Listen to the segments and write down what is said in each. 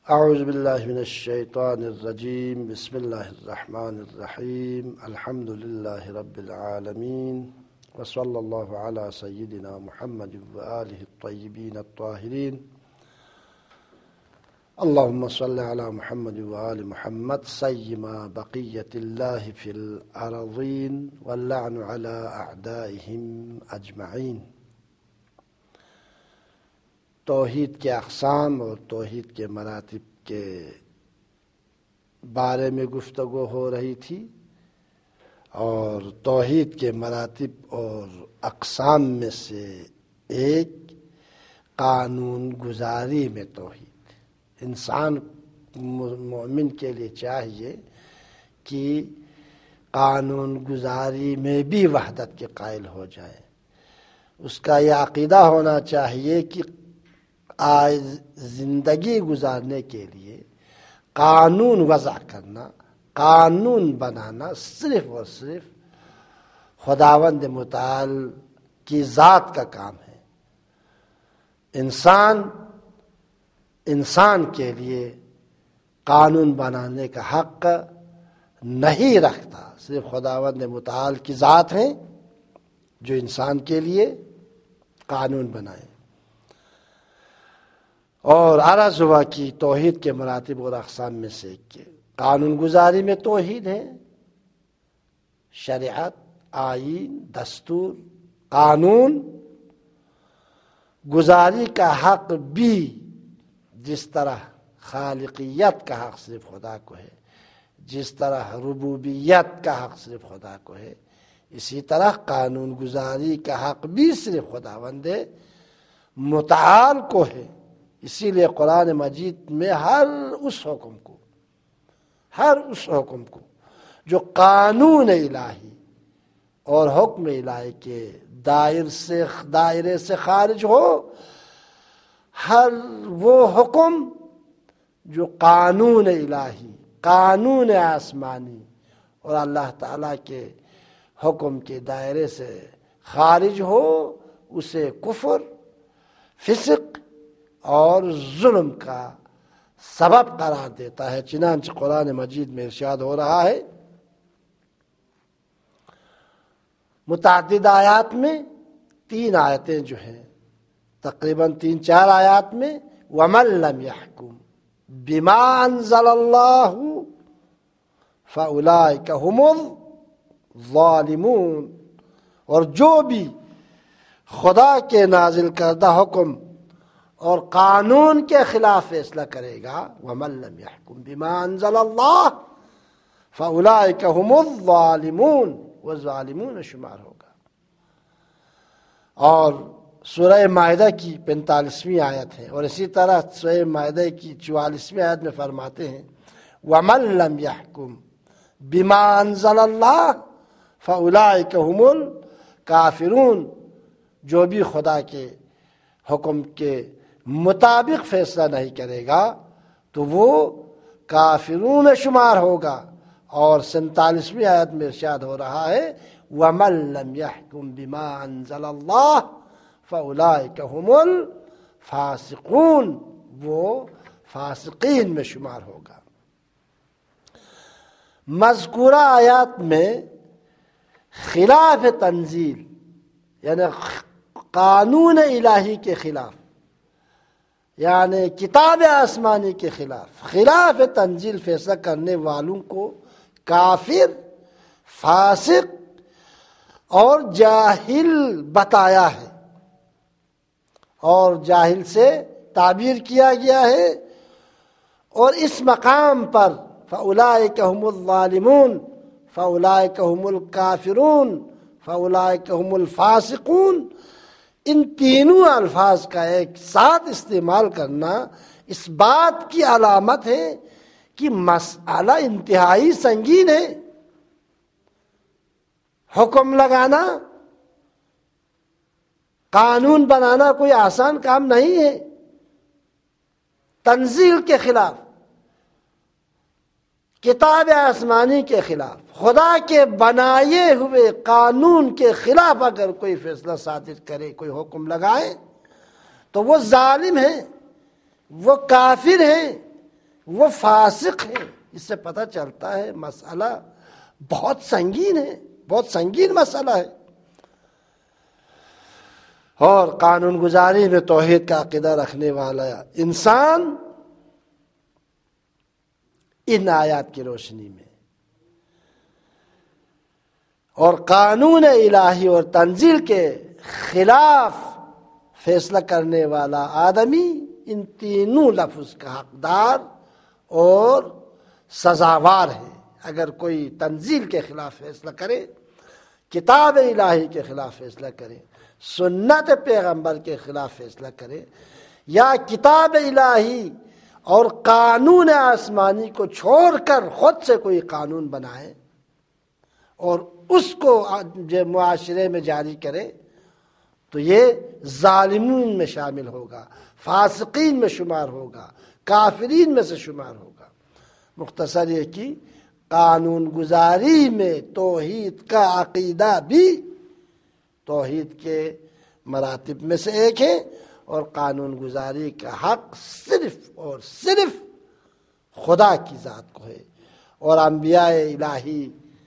اعوذ باللہ من الشیطان الرجیم بسم اللہ الرحمن الرحیم الحمد للہ رب العالمین وصلی اللہ علی سیدنا محمد وآلہ الطیبین الطاہرین اللہم صلی علی محمد وآل محمد سیما بقیت اللہ فی الارضین واللعن علی اعدائہم اجمعین۔ توحید کے اقسام اور توحید کے مراتب کے بارے میں گفتگو ہو رہی تھی، اور توحید کے مراتب اور اقسام میں سے ایک قانون گزاری میں توحید۔ انسان مومن کے لیے چاہیے کہ قانون گزاری میں بھی وحدت کے قائل ہو جائے۔ اس کا یہ عقیدہ ہونا چاہیے کہ زندگی گزارنے کے لیے قانون وضع کرنا، قانون بنانا صرف اور صرف خداوند متعال کی ذات کا کام ہے۔ انسان کے لیے قانون بنانے کا حق نہیں رکھتا، صرف خداوند متعال کی ذات ہے جو انسان کے لیے قانون بنائے۔ اور عرض ہوا کہ توحید کے مراتب اور اقسام میں سے قانون گزاری میں توحید ہے۔ شریعت، آئین، دستور، قانون گزاری کا حق بھی جس طرح خالقیت کا حق صرف خدا کو ہے، جس طرح ربوبیت کا حق صرف خدا کو ہے، اسی طرح قانون گزاری کا حق بھی صرف خداوند متعال کو ہے۔ اسی لیے قرآن مجید میں ہر اس حکم کو جو قانون الہی اور حکم الہی کے دائرے سے خارج ہو، ہر وہ حکم جو قانون الہی، قانون آسمانی اور اللہ تعالیٰ کے حکم کے دائرے سے خارج ہو، اسے کفر، فسق اور ظلم کا سبب قرار دیتا ہے۔ چنانچہ قرآن مجید میں ارشاد ہو رہا ہے، متعدد آیات میں 3 آیتیں جو ہیں، تقریباً 3-4 آیات میں وَمَن لَّمْ يَحْكُمْ بِمَا أَنزَلَ اللَّهُ فَأُولَٰئِكَ هُمُ الظَّالِمُونَ، اور جو بھی خدا کے نازل کردہ حکم اور قانون کے خلاف فیصلہ کرے گا، وَمَن لَّمْ يَحْكُمْ بِمَا أَنزَلَ اللَّهُ فَأُولَٰئِكَ هُمُ الظَّالِمُونَ، وہ ظالمون شمار ہوگا۔ اور سورہ مائدہ کی 45ویں آیت ہے، اور اسی طرح سورہ مائدہ کی 44ویں آیت میں فرماتے ہیں، وَمَن لَّمْ يَحْكُمْ بِمَا أَنزَلَ اللَّهُ فَأُولَٰئِكَ هُمُ الْكَافِرُونَ، جو بھی خدا کے حکم کے مطابق فیصلہ نہیں کرے گا تو وہ کافرون شمار ہوگا۔ اور 47ویں آیت میں ارشاد ہو رہا ہے، وَمَن لَّمْ يَحْكُمْ بِمَا أَنزَلَ اللَّهُ فَأُولَٰئِكَ هُمُ الْفَاسِقُونَ، وہ فاسقین میں شمار ہوگا۔ مذکورہ آیات میں خلاف تنزیل، یعنی قانون الہی کے خلاف، یعنی کتاب آسمانی کے خلاف تنزیل فیصلہ کرنے والوں کو کافر، فاسق اور جاہل بتایا ہے، اور جاہل سے تعبیر کیا گیا ہے۔ اور اس مقام پر فَأُولَٰئِكَ هُمُ الظَّالِمُونَ، فَأُولَٰئِكَ هُمُ الْكَافِرُونَ، فَأُولَٰئِكَ هُمُ الْفَاسِقُونَ، ان تینوں الفاظ کا ایک ساتھ استعمال کرنا اس بات کی علامت ہے کہ مسئلہ انتہائی سنگین ہے۔ حکم لگانا، قانون بنانا کوئی آسان کام نہیں ہے۔ تنزیل کے خلاف، کتاب آسمانی کے خلاف، خدا کے بنائے ہوئے قانون کے خلاف اگر کوئی فیصلہ صادر کرے، کوئی حکم لگائے، تو وہ ظالم ہے، وہ کافر ہے، وہ فاسق ہیں۔ اس سے پتہ چلتا ہے مسئلہ بہت سنگین ہے، بہت سنگین مسئلہ ہے۔ اور قانون گزاری میں توحید کا عقیدہ رکھنے والا انسان ان آیات کی روشنی میں اور قانون الہی اور تنزیل کے خلاف فیصلہ کرنے والا آدمی ان تینوں لفظ کا حقدار اور سزاوار ہے۔ اگر کوئی تنزیل کے خلاف فیصلہ کرے، کتاب الہی کے خلاف فیصلہ کرے، سنت پیغمبر کے خلاف فیصلہ کرے، یا کتاب الہی اور قانون آسمانی کو چھوڑ کر خود سے کوئی قانون بنائے اور اس کو معاشرے میں جاری کرے، تو یہ ظالمین میں شامل ہوگا، فاسقین میں شمار ہوگا، کافرین میں سے شمار ہوگا۔ مختصر یہ کہ قانون گزاری میں توحید کا عقیدہ بھی توحید کے مراتب میں سے ایک ہے، اور قانون گزاری کا حق صرف اور صرف خدا کی ذات کو ہے، اور انبیاء الہی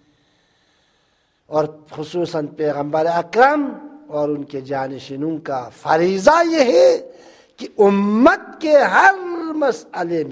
اور خصوصاً پیغمبر اکرم اور ان کے جانشینوں کا فریضہ یہ ہے کہ امت کے ہر مسئلے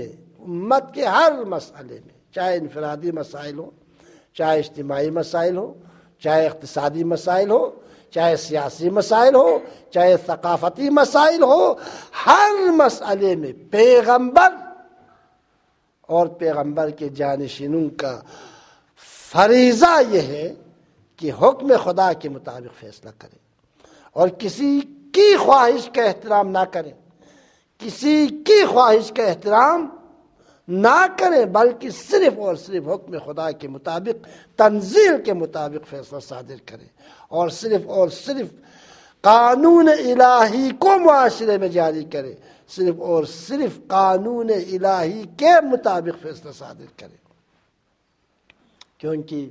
میں چاہے انفرادی مسائل ہو، چاہے اجتماعی مسائل ہو، چاہے اقتصادی مسائل ہو، چاہے سیاسی مسائل ہو، چاہے ثقافتی مسائل ہو، ہر مسئلے میں پیغمبر اور پیغمبر کے جانشینوں کا فریضہ یہ ہے کہ حکم خدا کے مطابق فیصلہ کرے اور کسی کی خواہش کا احترام نہ کرے، کسی کی خواہش کا احترام نہ کریں، بلکہ صرف اور صرف حکم خدا کے مطابق، تنزیل کے مطابق فیصلہ صادر کریں، اور صرف قانون الہی کو معاشرے میں جاری کرے، صرف اور صرف قانون الہی کے مطابق فیصلہ صادر کرے۔ کیونکہ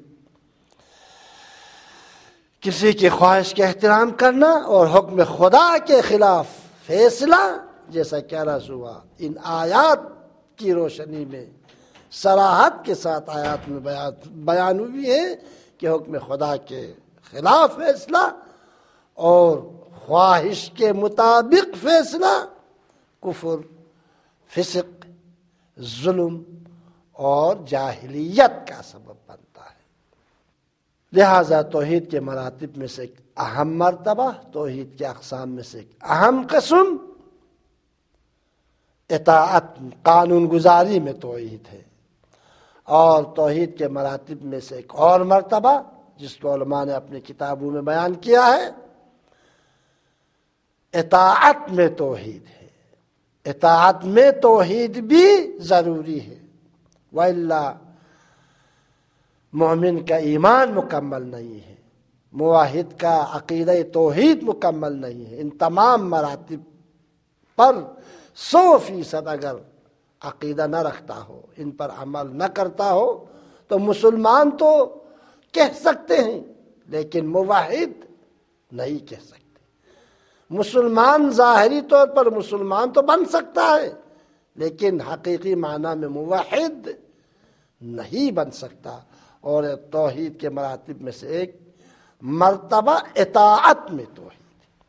کسی کی خواہش کا احترام کرنا اور حکم خدا کے خلاف فیصلہ، جیسا کہ عرض ہوا، ان آیات کی روشنی میں صراحت کے ساتھ آیات میں بیان ہوئی ہے کہ حکم خدا کے خلاف فیصلہ اور خواہش کے مطابق فیصلہ کفر، فسق، ظلم اور جاہلیت کا سبب بنتا ہے۔ لہذا توحید کے مراتب میں سے ایک اہم مرتبہ، توحید کے اقسام میں سے ایک اہم قسم اطاعت، قانون گزاری میں توحید ہے، اور توحید کے مراتب میں سے ایک اور مرتبہ جس کو علماء نے اپنی کتابوں میں بیان کیا ہے، اطاعت میں توحید ہے۔ اطاعت میں توحید بھی ضروری ہے، وَإِلَّا مومن کا ایمان مکمل نہیں ہے، موحد کا عقیدہ توحید مکمل نہیں ہے۔ ان تمام مراتب پر 100% اگر عقیدہ نہ رکھتا ہو، ان پر عمل نہ کرتا ہو، تو مسلمان تو کہہ سکتے ہیں لیکن موحد نہیں کہہ سکتے۔ مسلمان ظاہری طور پر مسلمان تو بن سکتا ہے لیکن حقیقی معنی میں موحد نہیں بن سکتا، اور توحید کے مراتب میں سے ایک مرتبہ اطاعت میں توحید،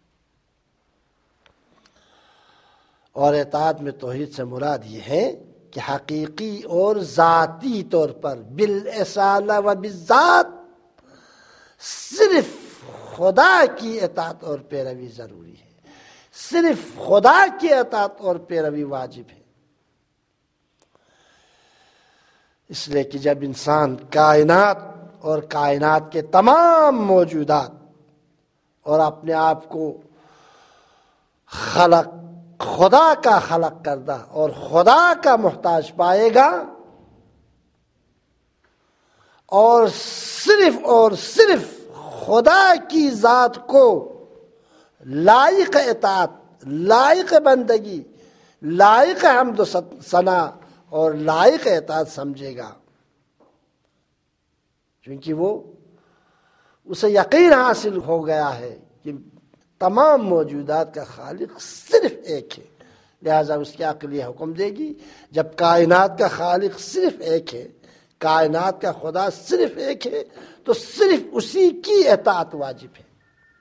اور اطاعت میں توحید سے مراد یہ ہے کہ حقیقی اور ذاتی طور پر بالاصالہ و بالذات صرف خدا کی اطاعت اور پیروی ضروری ہے، صرف خدا کی اطاعت اور پیروی واجب ہے۔ اس لیے کہ جب انسان کائنات اور کائنات کے تمام موجودات اور اپنے آپ کو خدا کا خلق کردہ اور خدا کا محتاج پائے گا، اور صرف خدا کی ذات کو لائق اطاعت، لائق بندگی، لائق حمد و ثنا اور لائق اطاعت سمجھے گا، کیونکہ وہ اسے یقین حاصل ہو گیا ہے کہ تمام موجودات کا خالق صرف ایک ہے، لہذا اس کی عقل یہ حکم دے گی جب کائنات کا خالق صرف ایک ہے، کائنات کا خدا صرف ایک ہے، تو صرف اسی کی اطاعت واجب ہے۔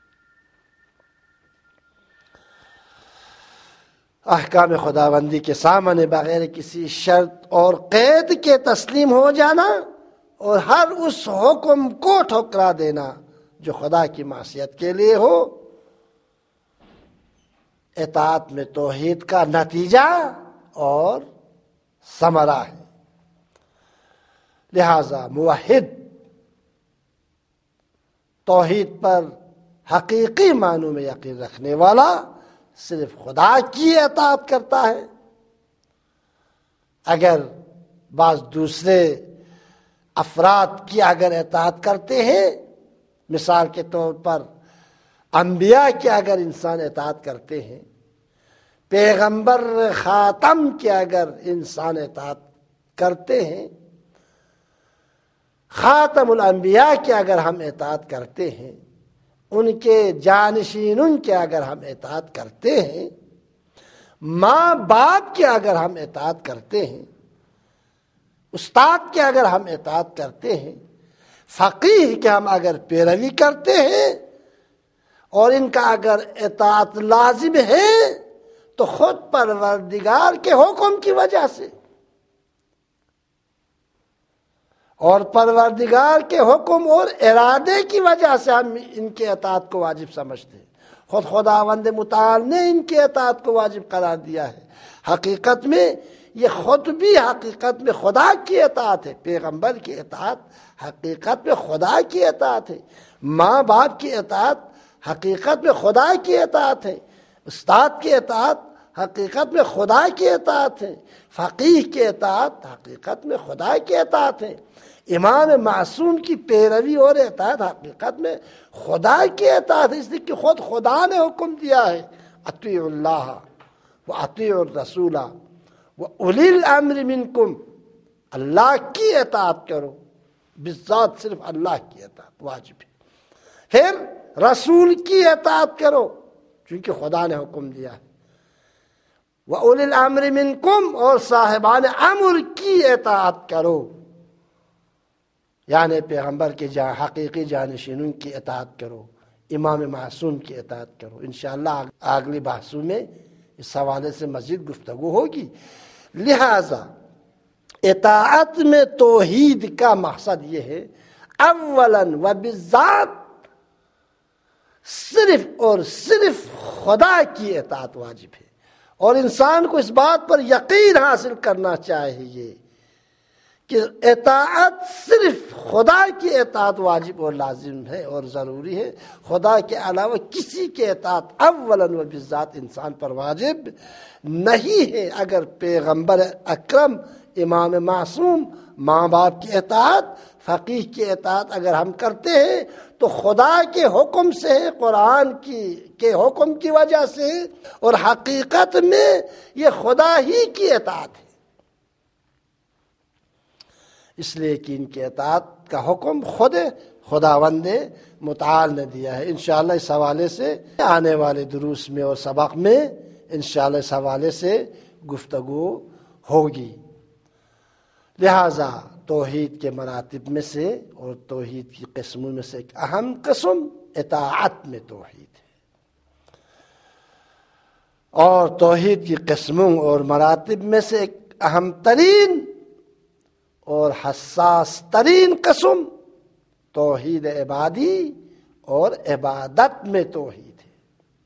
احکام خداوندی کے سامنے بغیر کسی شرط اور قید کے تسلیم ہو جانا اور ہر اس حکم کو ٹھکرا دینا جو خدا کی معصیت کے لیے ہو، اطاعت میں توحید کا نتیجہ اور ثمرہ ہے۔ لہذا موحد توحید پر حقیقی معنوں میں یقین رکھنے والا صرف خدا کی اطاعت کرتا ہے۔ اگر بعض دوسرے افراد کی اگر اطاعت کرتے ہیں، مثال کے طور پر انبیاء کی اگر انسان اطاعت کرتے ہیں، پیغمبر خاتم کی اگر انسان اطاعت کرتے ہیں، خاتم الانبیاء کی اگر ہم اطاعت کرتے ہیں، ان کے جانشینوں کے اگر ہم اطاعت کرتے ہیں، ماں باپ کی اگر ہم اطاعت کرتے ہیں، استاد کے اگر ہم اطاعت کرتے ہیں، فقیہ کے ہم اگر پیروی کرتے ہیں اور ان کا اگر اطاعت لازم ہے تو خود پروردگار کے حکم کی وجہ سے اور پروردگار کے حکم اور ارادے کی وجہ سے ہم ان کے اطاعت کو واجب سمجھتے ہیں۔ خود خداوند متعال نے ان کے اطاعت کو واجب قرار دیا ہے۔ حقیقت میں یہ خود بھی حقیقت میں خدا کی اطاعت ہے۔ پیغمبر کی اطاعت حقیقت میں خدا کی اطاعت ہے۔ ماں باپ کی اطاعت حقیقت میں خدا کی اطاعت ہے۔ استاد کی اطاعت حقیقت میں خدا کی اطاعت ہے۔ فقیہ کی اطاعت حقیقت میں خدا کی اطاعت ہے۔ امام معصوم کی پیروی اور اطاعت حقیقت میں خدا کی اطاعت ہے، اس لیے کہ خود خدا نے حکم دیا ہے اطیعوا اللہ واطیعوا الرسول واولی الامر منکم، اللہ کی اطاعت کرو، بالذات صرف اللہ کی اطاعت واجب ہے۔ پھر رسول کی اطاعت کرو چونکہ خدا نے حکم دیا ہے، وَأُولِي الْأَمْرِ مِنْكُمْ، اور صاحبان امر کی اطاعت کرو، یعنی پیغمبر کے حقیقی جانشینوں کی اطاعت کرو، امام معصوم کی اطاعت کرو۔ انشاءاللہ اگلی بحثوں میں اس حوالے سے مزید گفتگو ہوگی۔ لہذا اطاعت میں توحید کا مقصد یہ ہے اولاً و بالذات صرف اور صرف خدا کی اطاعت واجب ہے، اور انسان کو اس بات پر یقین حاصل کرنا چاہیے کہ اطاعت صرف خدا کی اطاعت واجب اور لازم ہے اور ضروری ہے، خدا کے علاوہ کسی کے اطاعت اولاً و بالذات انسان پر واجب نہیں ہے۔ اگر پیغمبر اکرم، امام معصوم، ماں باپ کی اطاعت، فقیہ کی اطاعت اگر ہم کرتے ہیں تو خدا کے حکم سے، قرآن کے حکم کی وجہ سے، اور حقیقت میں یہ خدا ہی کی اطاعت ہے، اس لیے کہ ان کی اطاعت کا حکم خود خداوند متعال نے دیا ہے۔ انشاءاللہ اس حوالے سے آنے والے دروس میں اور سبق میں انشاءاللہ اس حوالے سے گفتگو ہوگی۔ لہذا توحید کے مراتب میں سے اور توحید کی قسموں میں سے ایک اہم قسم اطاعت میں توحید ہے، اور توحید کی قسموں اور مراتب میں سے ایک اہم ترین اور حساس ترین قسم توحید عبادی اور عبادت میں توحید ہے۔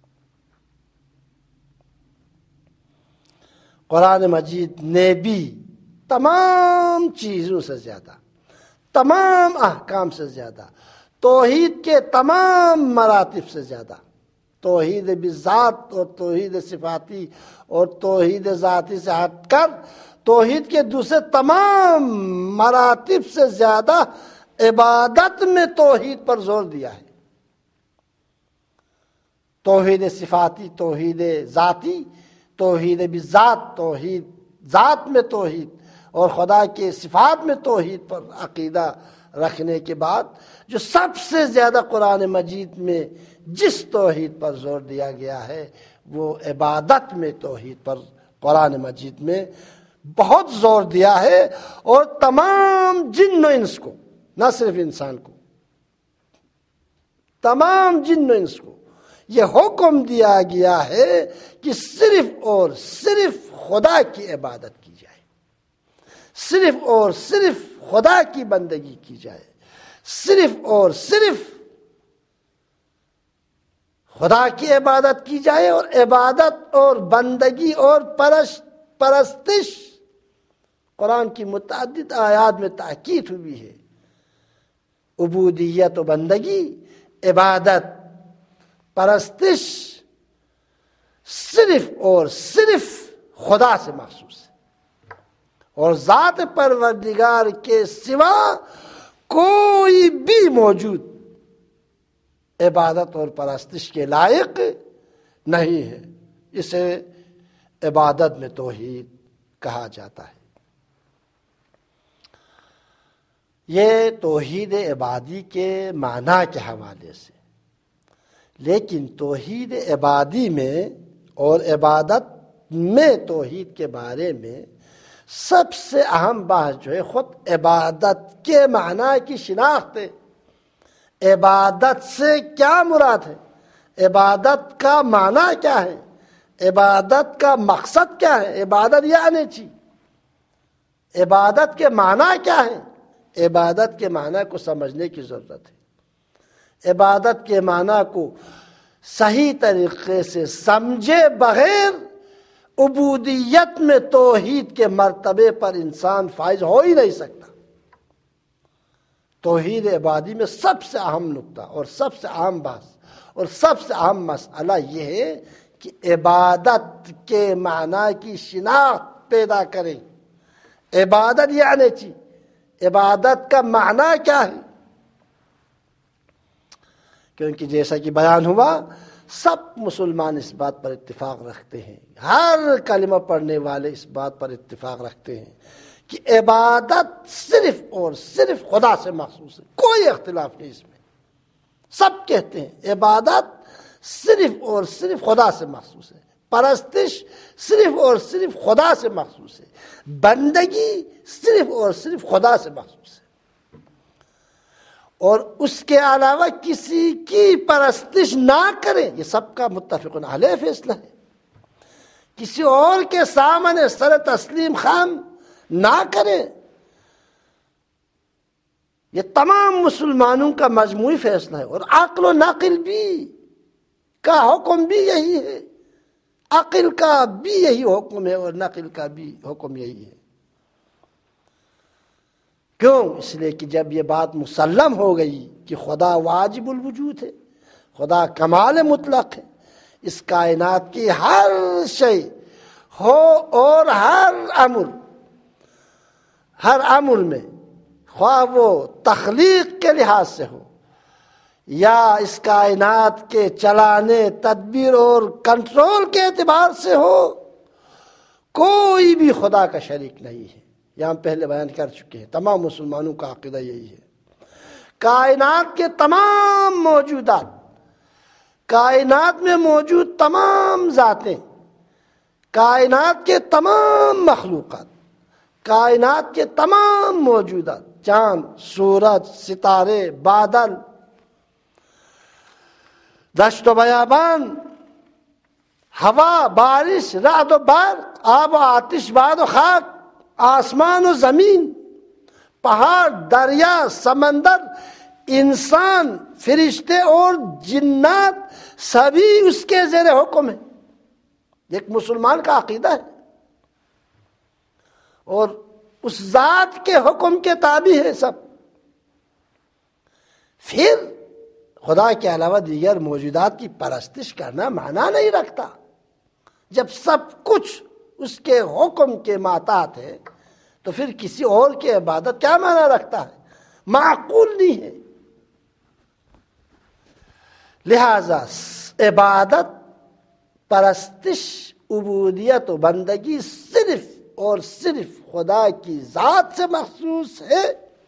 قرآن مجید نے بھی تمام چیزوں سے زیادہ، تمام احکام سے زیادہ، توحید کے تمام مراتب سے زیادہ، توحید بالذات اور توحید صفاتی اور توحید ذاتی سے ہٹ کر توحید کے دوسرے تمام مراتب سے زیادہ عبادت میں توحید پر زور دیا ہے۔ توحید صفاتی، توحید ذاتی، توحید بالذات، توحید ذات میں توحید اور خدا کے صفات میں توحید پر عقیدہ رکھنے کے بعد جو سب سے زیادہ قرآن مجید میں جس توحید پر زور دیا گیا ہے وہ عبادت میں توحید پر قرآن مجید میں بہت زور دیا ہے، اور تمام جن و انس کو، نہ صرف انسان کو، تمام جن و انس کو یہ حکم دیا گیا ہے کہ صرف اور صرف خدا کی عبادت کی جائے، صرف اور صرف خدا کی بندگی کی جائے، صرف اور صرف خدا کی عبادت کی جائے۔ اور عبادت اور بندگی اور پرستش قرآن کی متعدد آیات میں تاکید ہوئی ہے۔ عبودیت و بندگی، عبادت، پرستش صرف اور صرف خدا سے مخصوص ہے، اور ذات پروردگار کے سوا کوئی بھی موجود عبادت اور پرستش کے لائق نہیں ہے۔ اسے عبادت میں توحید کہا جاتا ہے۔ یہ توحید عبادی کے معنی کے حوالے سے، لیکن توحید عبادی میں اور عبادت میں توحید کے بارے میں سب سے اہم بات جو ہے خود عبادت کے معنی کی شناخت ہے۔ عبادت سے کیا مراد ہے؟ عبادت کا معنی کیا ہے؟ عبادت کا مقصد کیا ہے؟ عبادت یعنی چی؟ عبادت کے معنی کیا ہے؟ عبادت کے معنی کو سمجھنے کی ضرورت ہے۔ عبادت کے معنی کو صحیح طریقے سے سمجھے بغیر عبودیت میں توحید کے مرتبے پر انسان فائز ہو ہی نہیں سکتا۔ توحید عبادی میں سب سے اہم نقطہ اور سب سے اہم بات اور سب سے اہم مسئلہ یہ ہے کہ عبادت کے معنی کی شناخت پیدا کریں۔ عبادت یعنی چی؟ عبادت کا معنی کیا ہے؟ کیونکہ جیسا کہ بیان ہوا، سب مسلمان اس بات پر اتفاق رکھتے ہیں، ہر کلمہ پڑھنے والے اس بات پر اتفاق رکھتے ہیں کہ عبادت صرف اور صرف خدا سے مخصوص ہے، کوئی اختلاف نہیں اس میں۔ سب کہتے ہیں عبادت صرف اور صرف خدا سے مخصوص ہے، پرستش صرف اور صرف خدا سے مخصوص ہے، بندگی صرف اور صرف خدا سے مخصوص ہے، اور اس کے علاوہ کسی کی پرستش نہ کریں، یہ سب کا متفقن علیہ فیصلہ ہے۔ کسی اور کے سامنے سر تسلیم خم نہ کریں، یہ تمام مسلمانوں کا مجموعی فیصلہ ہے، اور عقل و نقل بھی کا حکم بھی یہی ہے، عقل کا بھی یہی حکم ہے اور نقل کا بھی حکم یہی ہے۔ کیوں؟ اس لیے کہ جب یہ بات مسلم ہو گئی کہ خدا واجب الوجود ہے، خدا کمال مطلق ہے، اس کائنات کی ہر شے ہو اور ہر امر میں، خواہ وہ تخلیق کے لحاظ سے ہو یا اس کائنات کے چلانے، تدبیر اور کنٹرول کے اعتبار سے ہو، کوئی بھی خدا کا شریک نہیں ہے۔ یہ ہم پہلے بیان کر چکے ہیں، تمام مسلمانوں کا عقیدہ یہی ہے۔ کائنات کے تمام موجودات، کائنات میں موجود تمام ذاتیں، کائنات کے تمام مخلوقات، کائنات کے تمام موجودات، چاند، سورج، ستارے، بادل، دشت و بیابان، ہوا، بارش، رعد و برق، آب و آتش، باد و خاک، آسمان و زمین، پہاڑ، دریا، سمندر، انسان، فرشتے اور جنات، سبھی اس کے زیر حکم ہیں۔ ایک مسلمان کا عقیدہ ہے، اور اس ذات کے حکم کے تابع ہے سب۔ پھر خدا کے علاوہ دیگر موجودات کی پرستش کرنا معنی نہیں رکھتا۔ جب سب کچھ اس کے حکم کے ماتحت ہے تو پھر کسی اور کی عبادت کیا معنی رکھتا ہے؟ معقول نہیں ہے۔ لہذا عبادت، پرستش، عبودیت و بندگی صرف اور صرف خدا کی ذات سے مخصوص ہے۔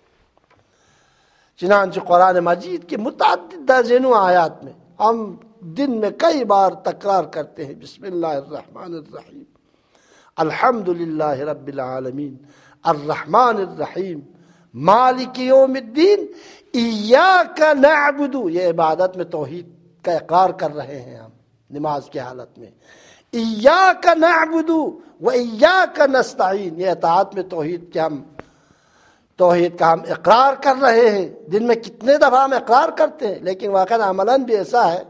چنانچہ قرآن مجید کی متعدد درجنوں آیات میں ہم دن میں کئی بار تکرار کرتے ہیں بسم اللہ الرحمن الرحیم، الحمدللہ رب العالمین الرحمن الرحیم مالک یوم الدین ایاک نعبد، یہ عبادت میں توحید کا اقرار کر رہے ہیں ہم نماز کی حالت میں. ایاک نعبد و ایاک نستعین، یہ اطاعت میں توحید کا ہم اقرار کر رہے ہیں. دن میں کتنے دفعہ ہم اقرار کرتے ہیں، لیکن واقعی عملاً بھی ایسا ہے.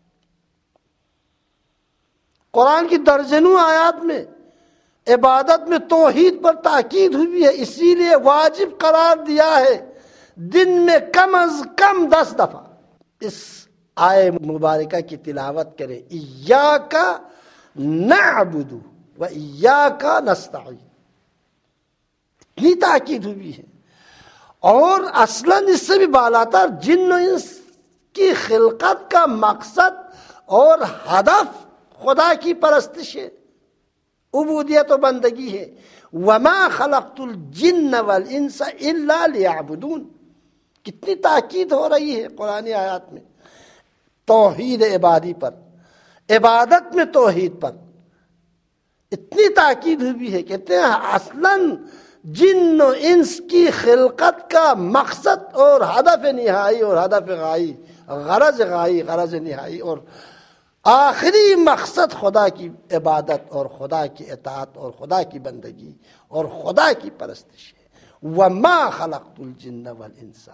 قرآن کی درجنوں آیات میں عبادت میں توحید پر تاکید ہوئی ہے، اسی لیے واجب قرار دیا ہے دن میں کم از کم 10 دفعہ اس آیے مبارکہ کی تلاوت کریں. ایاک نعبد و ایاک نستعین، اتنی تاکید ہوئی ہے. اور اصلاً اس سے بھی بالاتر جن و انس کی خلقت کا مقصد اور ہدف خدا کی پرستش ہے، عبودیت و بندگی ہے. وما خلقت الجن والانس الا لیعبدون، کتنی تاکید ہو رہی ہے قرآن آیات میں توحید عبادی پر، عبادت میں توحید پر اتنی تاکید ہوئی ہے. کہتے ہیں اصلاً جن و انس کی خلقت کا مقصد اور ہدف نہائی اور ہدف غائی، غرض نہائی اور آخری مقصد خدا کی عبادت اور خدا کی اطاعت اور خدا کی بندگی اور خدا کی پرستش ہے. وما خلقت الجن والانس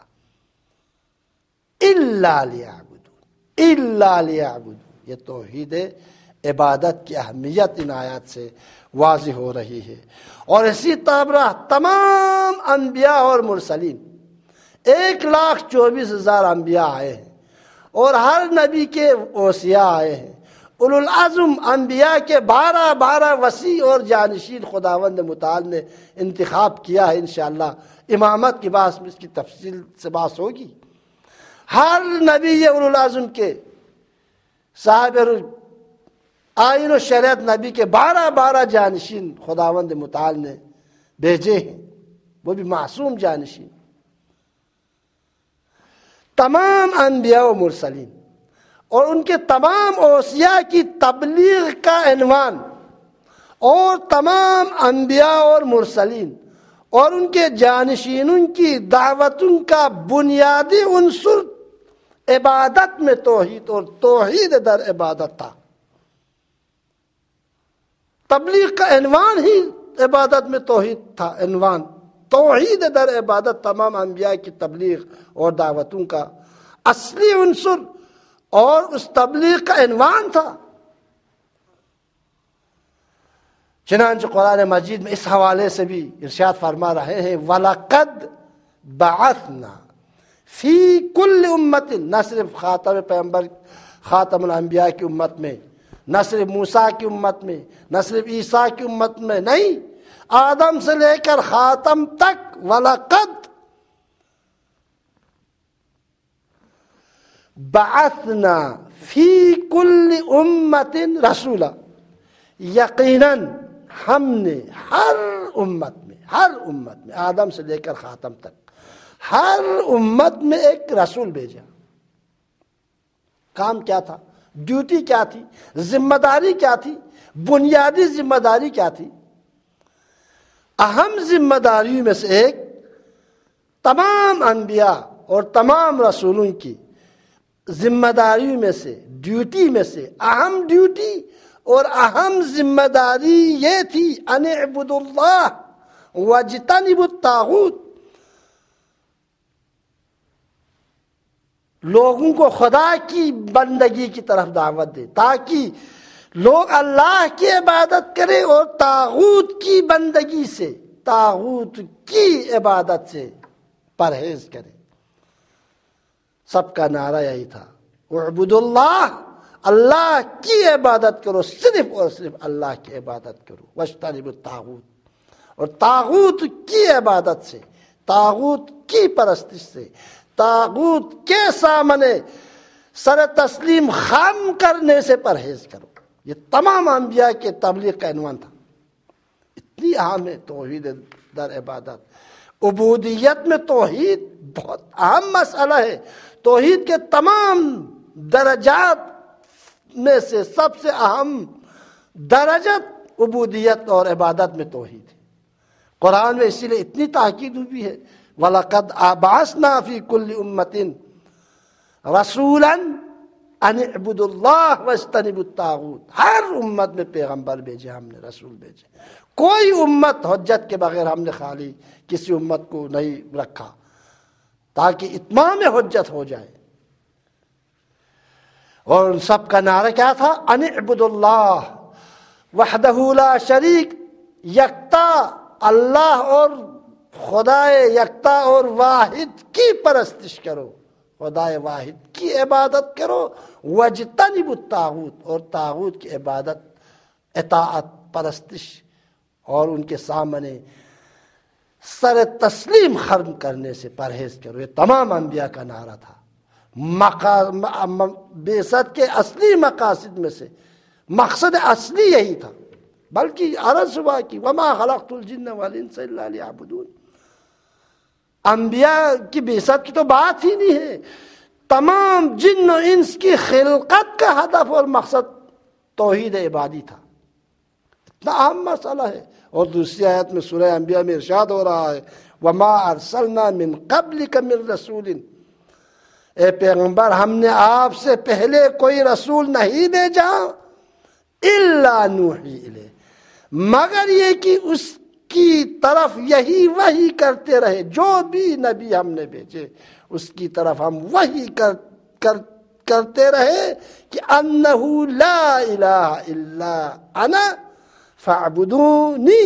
الا لیعبدون، یہ توحید عبادت کی اہمیت ان آیات سے واضح ہو رہی ہے. اور اسی طرح تمام انبیاء اور مرسلین 1,24,000 انبیاء آئے ہیں اور ہر نبی کے اوصیاء آئے ہیں. اولو العزم انبیاء کے 12 وسیع اور جانشین خداوند متعال نے انتخاب کیا ہے. انشاءاللہ امامت کی بات میں اس کی تفصیل سے بات ہوگی. ہر نبی اولو العزم کے صاحب آئین و شریعت نبی کے 12 جانشین خداوند متعال نے بھیجے ہیں، وہ بھی معصوم جانشین. تمام انبیاء و مرسلین اور ان کے تمام اوصیاء کی تبلیغ کا عنوان، اور تمام انبیاء اور مرسلین اور ان کے جانشینوں کی دعوتوں کا بنیادی عنصر عبادت میں توحید اور توحید در عبادت تھا. تبلیغ کا عنوان ہی عبادت میں توحید تھا. عنوان توحید در عبادت تمام انبیاء کی تبلیغ اور دعوتوں کا اصلی عنصر اور اس تبلیغ کا عنوان تھا. چنانچہ قرآن مجید میں اس حوالے سے بھی ارشاد فرما رہے ہیں وَلَقَدْ بَعَثْنَا فِي كُلِّ أُمَّةٍ، نہ صرف خاتم پیغمبر خاتم الانبیاء کی امت میں، نہ صرف موسیٰ کی امت میں، نہ صرف عیسیٰ کی امت میں، نہیں، آدم سے لے کر خاتم تک. وَلَقَدْ بعثنا فی کل امت رسولا، یقیناً ہم نے ہر امت میں آدم سے لے کر خاتم تک ہر امت میں ایک رسول بھیجا. کام کیا تھا؟ ڈیوٹی کیا تھی؟ ذمہ داری کیا تھی؟ بنیادی ذمہ داری کیا تھی؟ اہم ذمہ داریوں میں سے ایک تمام انبیاء اور تمام رسولوں کی ذمہ داریوں میں سے، ڈیوٹی میں سے اہم ڈیوٹی اور اہم ذمہ داری یہ تھی ان اعبدوا اللہ واجتنبوا الطاغوت، لوگوں کو خدا کی بندگی کی طرف دعوت دے تاکہ لوگ اللہ کی عبادت کریں اور طاغوت کی بندگی سے، طاغوت کی عبادت سے پرہیز کریں. سب کا نعرہ یہی تھا اعبدوا اللہ، اللہ کی عبادت کرو، صرف اور صرف اللہ کی عبادت کرو. واجتنبوا الطاغوت، اور طاغوت کی عبادت سے، طاغوت کی پرستش سے، طاغوت کے سامنے سر تسلیم خم کرنے سے پرہیز کرو. یہ تمام انبیاء کے تبلیغ کا عنوان تھا. اتنی اہم ہے توحید در عبادت. عبودیت میں توحید بہت اہم مسئلہ ہے. توحید کے تمام درجات میں سے سب سے اہم درجت عبودیت اور عبادت میں توحید ہے۔ قرآن میں اسی لیے اتنی تاکید ہوئی ہے وَلَقَدْ أَبْعَثْنَا فِي كُلِّ أُمَّةٍ رَسُولًا أَنِ اعْبُدُوا اللَّهَ وَاجْتَنِبُوا الطَّاغُوتَ۔ ہر امت میں پیغمبر بھیجے ہم نے، رسول بھیجے، کوئی امت حجت کے بغیر ہم نے خالی کسی امت کو نہیں رکھا تاکہ اتمام حجت ہو جائے۔ اور ان سب کا نعرہ کیا تھا؟ ان اعبدوا اللہ وحدہ لا شریک، یکتا اللہ اور خدائے یکتا اور واحد کی پرستش کرو، خدائے واحد کی عبادت کرو، واجتنبوا الطاغوت، اور طاغوت کی عبادت، اطاعت، پرستش اور ان کے سامنے سر تسلیم خم کرنے سے پرہیز کرو۔ یہ تمام انبیاء کا نعرہ تھا۔ بعثت کے اصلی مقاصد میں سے مقصد اصلی یہی تھا، بلکہ عرض ہوا کہ وما خلقت الجن والانس الا لیعبدون۔ انبیاء کی بعثت کی تو بات ہی نہیں ہے، تمام جن و انس کی خلقت کا ہدف اور مقصد توحید عبادی تھا۔ اتنا اہم مسئلہ ہے۔ اور دوسری آیت میں سورہ انبیاء میں ارشاد ہو رہا ہے وما ارسلنا من قبلک من رسول، اے پیغمبر ہم نے آپ سے پہلے کوئی رسول نہیں بھیجا الا نوحی الیہ، مگر یہ کہ اس کی طرف یہی وحی کرتے رہے، جو بھی نبی ہم نے بھیجے اس کی طرف ہم وحی کرتے رہے کہ انہ لا الہ الا انا فاعبدونی،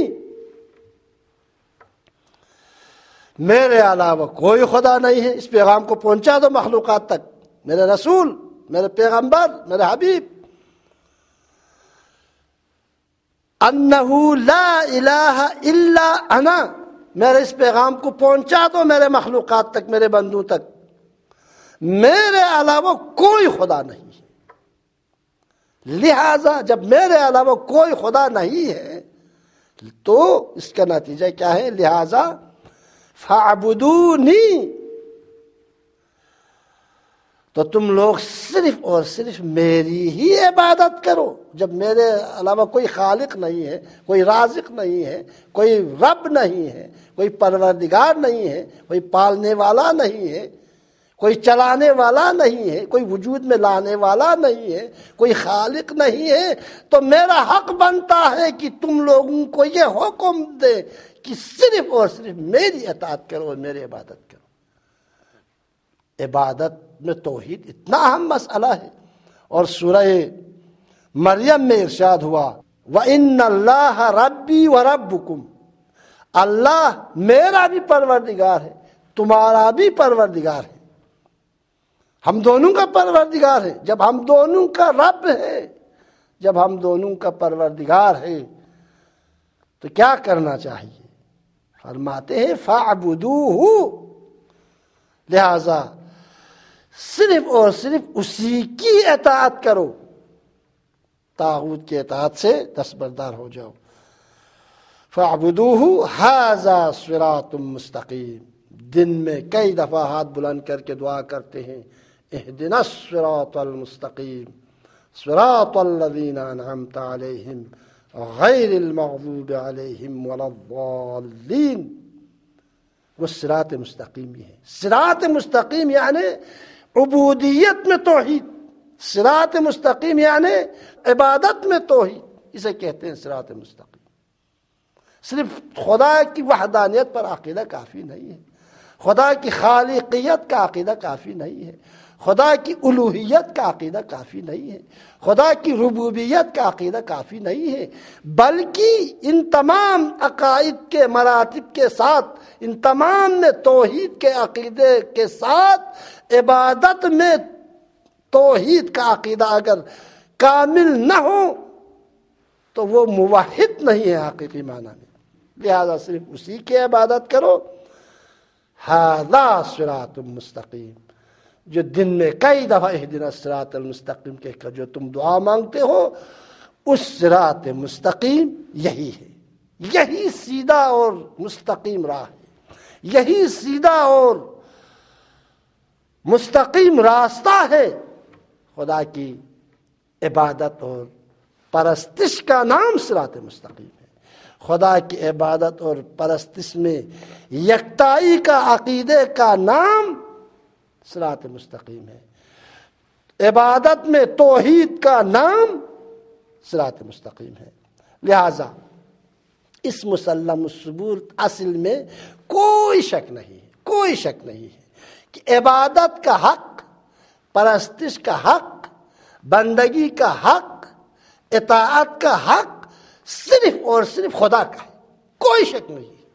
میرے علاوہ کوئی خدا نہیں ہے۔ اس پیغام کو پہنچا دو مخلوقات تک، میرے رسول، میرے پیغمبر، میرے حبیب، انہ لا الہ الا انا، میرے اس پیغام کو پہنچا دو میرے مخلوقات تک، میرے بندوں تک، میرے علاوہ کوئی خدا نہیں ہے۔ لہذا جب میرے علاوہ کوئی خدا نہیں ہے تو اس کا نتیجہ کیا ہے؟ لہذا فاعبدونی، تو تم لوگ صرف اور صرف میری ہی عبادت کرو۔ جب میرے علاوہ کوئی خالق نہیں ہے، کوئی رازق نہیں ہے، کوئی رب نہیں ہے، کوئی پروردگار نہیں ہے، کوئی پالنے والا نہیں ہے، کوئی چلانے والا نہیں ہے، کوئی وجود میں لانے والا نہیں ہے، کوئی خالق نہیں ہے، تو میرا حق بنتا ہے کہ تم لوگوں کو یہ حکم دے کہ صرف اور صرف میری اطاعت کرو اور میری عبادت کرو۔ عبادت میں توحید اتنا اہم مسئلہ ہے۔ اور سورہ مریم میں ارشاد ہوا وَإِنَّ اللَّهَ رَبِّي وَرَبُّكُمْ، اللہ میرا بھی پروردگار ہے، تمہارا بھی پروردگار ہے، ہم دونوں کا پروردگار ہے۔ جب ہم دونوں کا رب ہے، جب ہم دونوں کا پروردگار ہے تو کیا کرنا چاہیے؟ فرماتے ہیں فَاعْبُدُوهُ، لہذا صرف اور صرف اسی کی اطاعت کرو، طاغوت کی اطاعت سے دستبردار ہو جاؤ۔ فَاعْبُدُوهُ هَذَا صِرَاطٌ مُسْتَقِيم، دن میں کئی دفعہ ہاتھ بلند کر کے دعا کرتے ہیں اهْدِنَا الصِّرَاطَ الْمُسْتَقِيم صِرَاطَ الَّذِينَ أَنْعَمْتَ عَلَيْهِمْ غَيْرِ الْمَغْضُوبِ عَلَيْهِمْ وَلَا الضَّالِّينَ۔ وہ صراط مستقیم ہی ہے۔ صراط مستقیم یعنی عبودیت میں توحید، صراط مستقیم یعنی عبادت میں توحید، اسے کہتے ہیں صراط مستقیم۔ صرف خدا کی وحدانیت پر عقیدہ کافی نہیں ہے، خدا کی خالقیت کا عقیدہ کافی نہیں ہے، خدا کی الوہیت کا عقیدہ کافی نہیں ہے، خدا کی ربوبیت کا عقیدہ کافی نہیں ہے، بلکہ ان تمام عقائد کے مراتب کے ساتھ، ان تمام میں توحید کے عقیدے کے ساتھ عبادت میں توحید کا عقیدہ اگر کامل نہ ہو تو وہ موحد نہیں ہے حقیقی معنی میں۔ لہذا صرف اسی کی عبادت کرو۔ ھذا صراط مستقیم، جو دن میں کئی دفعہ اہدنا الصراط المستقیم کہہ کر جو تم دعا مانگتے ہو، اس صراط مستقیم یہی ہے، یہی سیدھا اور مستقیم راہ ہے، یہی سیدھا اور مستقیم راستہ ہے خدا کی عبادت اور پرستش کا نام صراط مستقیم ہے۔ خدا کی عبادت اور پرستش میں یکتائی کا عقیدے کا نام صراط مستقیم ہے، عبادت میں توحید کا نام صراط مستقیم ہے۔ لہذا اس مسلم الثبوت اصل میں کوئی شک نہیں ہے کہ عبادت کا حق، پرستش کا حق، بندگی کا حق، اطاعت کا حق صرف اور صرف خدا کا ہے، کوئی شک نہیں ہے۔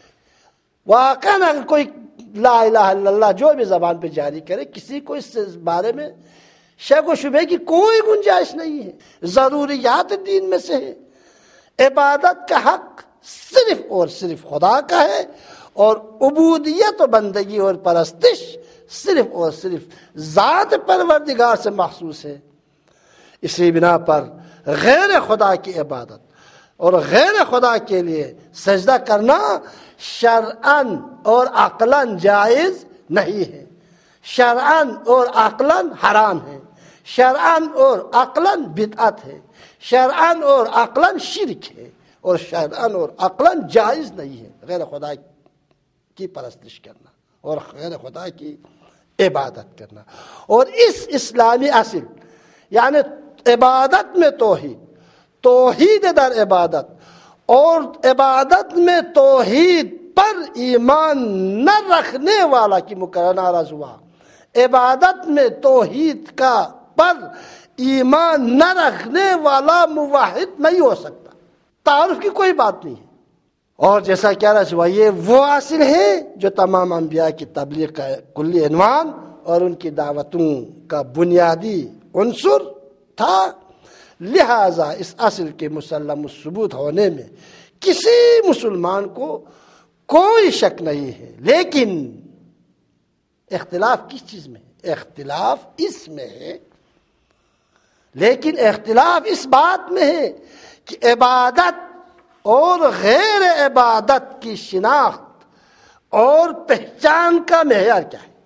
واقعاً اگر کوئی لا الہ الا اللہ جو بھی زبان پہ جاری کرے، کسی کو اس بارے میں شک و شبہ کی کوئی گنجائش نہیں ہے۔ ضروریات دین میں سے ہے، عبادت کا حق صرف اور صرف خدا کا ہے، اور عبودیت و بندگی اور پرستش صرف اور صرف ذات پروردگار سے مخصوص ہے۔ اسی بنا پر غیر خدا کی عبادت اور غیر خدا کے لیے سجدہ کرنا شرعاً اور عقلاً جائز نہیں ہے، شرعاً اور عقلاً حرام ہے، شرعاً اور عقلاً بدعت ہے، شرعاً اور عقلاً شرک ہے، اور شرعاً اور عقلاً جائز نہیں ہے غیر خدا کی پرستش کرنا اور غیر خدا کی عبادت کرنا۔ اور اس اسلامی اصل یعنی عبادت میں توحید در عبادت اور عبادت میں توحید پر ایمان نہ رکھنے والا کی ناراض ہوا، عبادت میں توحید کا پر ایمان نہ رکھنے والا موحد نہیں ہو سکتا، تعارف کی کوئی بات نہیں ہے۔ اور جیسا کیا رہا یہ وہ اصل ہے جو تمام انبیاء کی تبلیغ کا کلی عنوان اور ان کی دعوتوں کا بنیادی عنصر تھا۔ لہذا اس اصل کے مسلم الثبوت ہونے میں کسی مسلمان کو کوئی شک نہیں ہے، لیکن اختلاف کس چیز میں ہے؟ اختلاف اس میں ہے، لیکن اختلاف اس بات میں ہے کہ عبادت اور غیر عبادت کی شناخت اور پہچان کا معیار کیا ہے،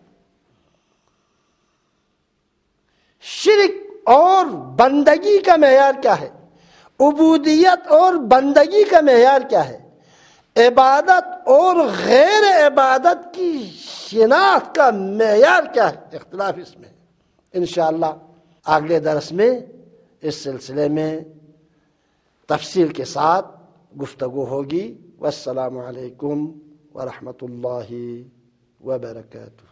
شرک اور بندگی کا معیار کیا ہے، عبودیت اور بندگی کا معیار کیا ہے، عبادت اور غیر عبادت کی شناخت کا معیار کیا ہے، اختلاف اس میں ہے۔ انشاءاللہ اگلے درس میں اس سلسلے میں تفصیل کے ساتھ گفتگو ہوگی۔ والسلام علیکم ورحمۃ اللہ وبرکاتہ۔